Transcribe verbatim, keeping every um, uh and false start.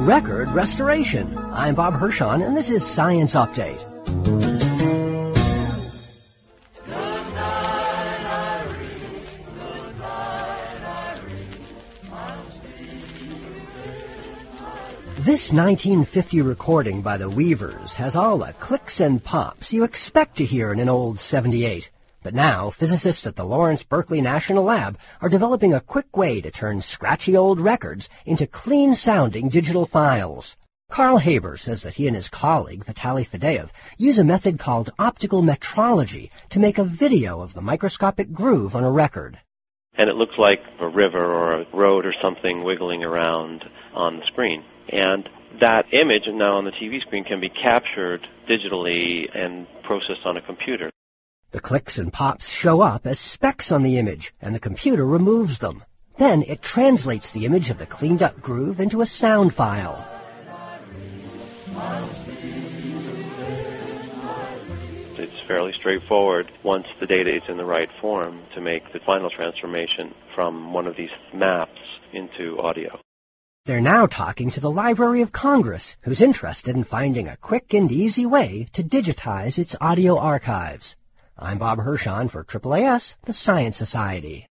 record restoration. I'm Bob Hirschon, and this is Science Update. This nineteen fifty recording by the Weavers has all the clicks and pops you expect to hear in an old seventy-eight. But now, physicists at the Lawrence Berkeley National Lab are developing a quick way to turn scratchy old records into clean-sounding digital files. Carl Haber says that he and his colleague, Vitaly Fadeev, use a method called optical metrology to make a video of the microscopic groove on a record. And it looks like a river or a road or something wiggling around on the screen. And that image now on the T V screen can be captured digitally and processed on a computer. The clicks and pops show up as specks on the image, and the computer removes them. Then it translates the image of the cleaned-up groove into a sound file. It's fairly straightforward once the data is in the right form to make the final transformation from one of these maps into audio. They're now talking to the Library of Congress, who's interested in finding a quick and easy way to digitize its audio archives. I'm Bob Hirschon for A A A S, the Science Society.